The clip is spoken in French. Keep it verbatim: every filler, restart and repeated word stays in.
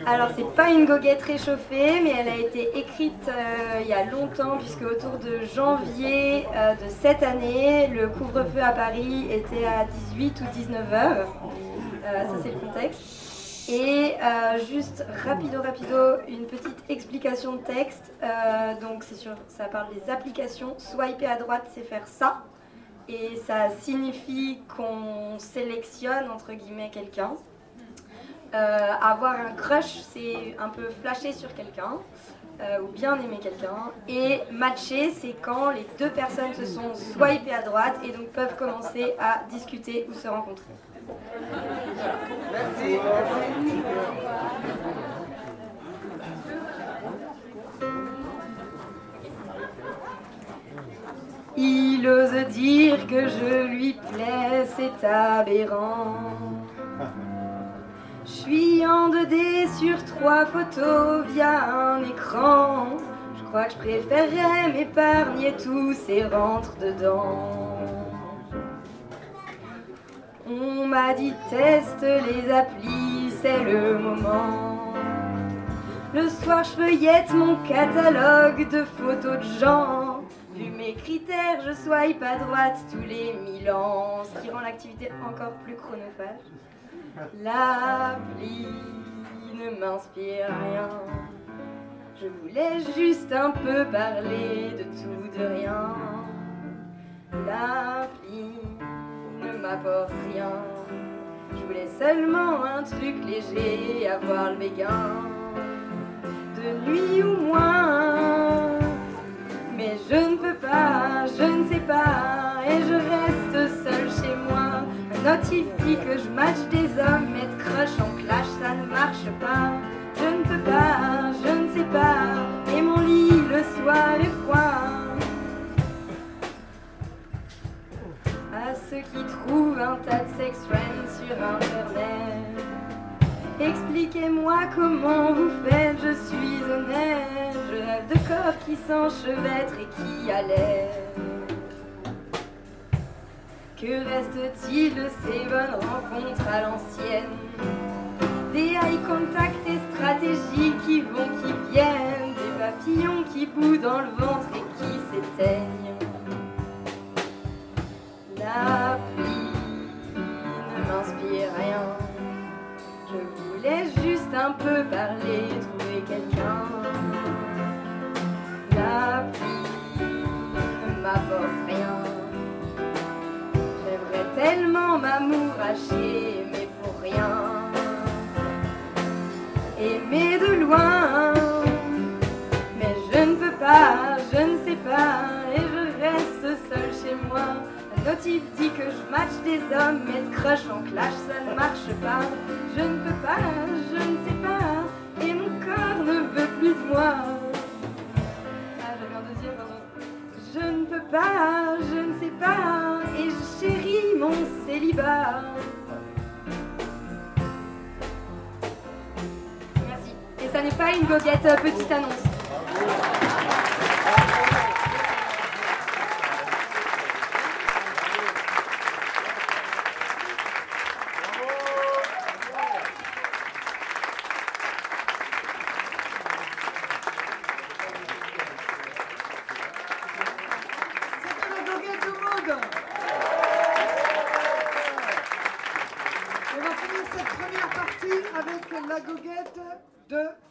Alors c'est pas une goguette réchauffée, mais elle a été écrite euh, il y a longtemps, puisque autour de janvier euh, de cette année, le couvre-feu à Paris était à dix-huit ou dix-neuf heures. Euh, ça c'est le contexte. Et euh, juste rapido rapido, une petite explication de texte. Euh, donc c'est sur, ça parle des applications. Swiper à droite, c'est faire ça. Et ça signifie qu'on sélectionne entre guillemets quelqu'un. Euh, avoir un crush, c'est un peu flasher sur quelqu'un, euh, ou bien aimer quelqu'un. Et matcher, c'est quand les deux personnes se sont swipées à droite et donc peuvent commencer à discuter ou se rencontrer. Merci. Il ose dire que je lui plais, c'est aberrant. Je suis en deux D sur trois photos via un écran. Je crois que je préférerais m'épargner tous ces rentre-dedans. On m'a dit teste les applis, c'est le moment. Le soir je feuillette mon catalogue de photos de gens. Vu mes critères, je swipe à droite tous les mille ans, ce qui rend l'activité encore plus chronophage. L'appli ne m'inspire rien. Je voulais juste un peu parler de tout, de rien. L'appli ne m'apporte rien. Je voulais seulement un truc léger, avoir le béguin. De nuit ou moins. Mais je ne peux pas, je ne sais pas, et je reste seule chez moi. Un notif dit que je match des hommes, mettre crush en clash, ça ne marche pas. Je ne peux pas, je ne sais pas, et mon lit le soir est froid. À ceux qui trouvent un tas de sex friends sur internet, expliquez-moi comment vous faites, je suis honnête. Je rêve de corps qui s'enchevêtrent et qui allait. Que reste-t-il de ces bonnes rencontres à l'ancienne? Des eye contact et stratégies qui vont, qui viennent. Des papillons qui bouent dans le ventre et qui s'éteignent. L'appli ne m'inspire rien. Je voulais juste un peu parler, trouver quelqu'un. L'appli ne m'apporte rien. J'aimerais tellement m'amouracher, mais pour rien. Aimer de loin, mais je ne peux pas, je ne sais pas, et je reste seule chez moi. Un notif dit que je match des hommes, mettre crush en clash, ça ne marche pas. Je ne peux pas, je ne sais pas, et mon corps ne veut plus de moi. Ah, j'avais un deuxième, pardon. Je ne peux pas, je ne sais pas, et je chéris mon célibat. Merci. Et ça n'est pas une goguette, euh, petite annonce. On va finir cette première partie avec la goguette de